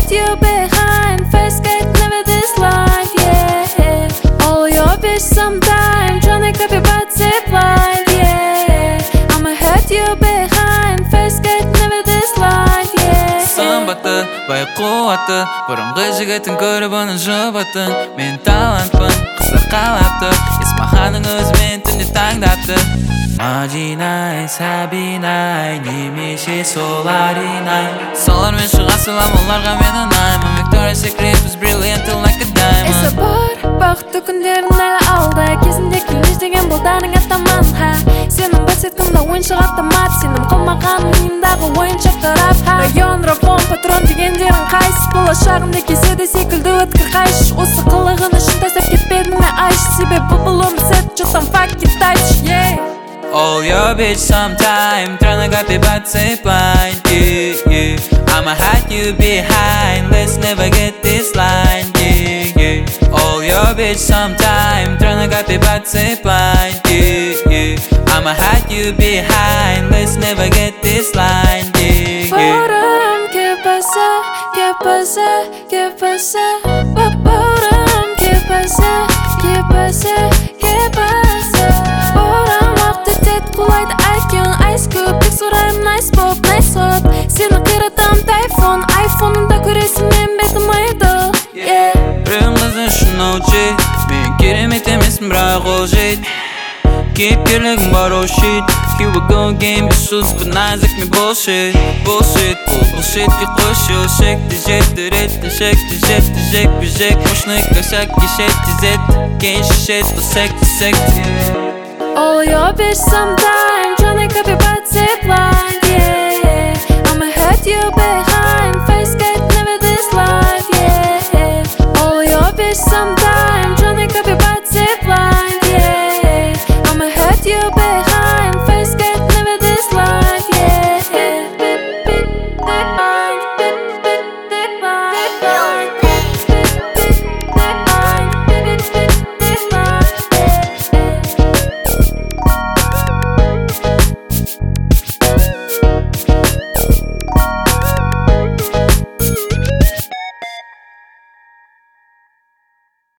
hurt you behind. First get never this life, yeah. All your bitch sometime tryna copy but zip blind, yeah. I'ma hurt you behind. First get never this life, yeah. Сымбатты, бай қуатты, бұрынғы жігітін көріп оның жұбаттың. Мен талантпын, қыздар қалапты, Есмаханның өзімен түнде таңдапты. Мадинай, Сабинай, немесе Соларинай. Солармен шыға салам, оларға мен ұнаймын. Victoria's Secret was brilliant like a diamond. Есі бар, бақытты күндерің әлі алда. Кезінде күліш деген болдарың атаман, ха. Сенің бас еткімді ойыншық автомат, сенің қылмаған миымдағы ойыншық тарап, ха. Район, рапон, патрон дегендерің қайсыз? Болашағымды кеседе секілді өткір қайш. Осы қылығын үшін тастап кетпедің ме айш? Себебі бұл өмір жұттан fucking touch, yeah. All your bitch sometime tryna copy but say blind, yeah. I'ma hide you behind, let's never get this line, yeah. All your bitch sometime tryna copy but say blind, yeah. I'ma hide you behind, let's never get this line, yeah. Param, ¿qué pasa? ¿Qué pasa? ¿Qué pasa? Param, ¿qué pasa? ¿Qué pasa? ¿Qué pasa? Param, вақты тет құлайды IQ-ң Ice Cube, тек сұрайым nice pop, nice hop. Сені қиратам тайфон, айфонында көресің мен бетім idol, yeah. Біреуің қызын үшін OG, мен керемет емеспін бірақ ол жет. Кейіпкерлігің бар oh shit. Here we go again, біз сұспын нәзік мен bullshit. Bullshit, бұл bullshitке қойшы шекті жетті реттің шекті жетті жекпі жек. Мощный косяк кешетті зетті кейін шешет бұл секті. All your bitch sometime tryna copy but zip blind, yeah. I'ma hurt you behind.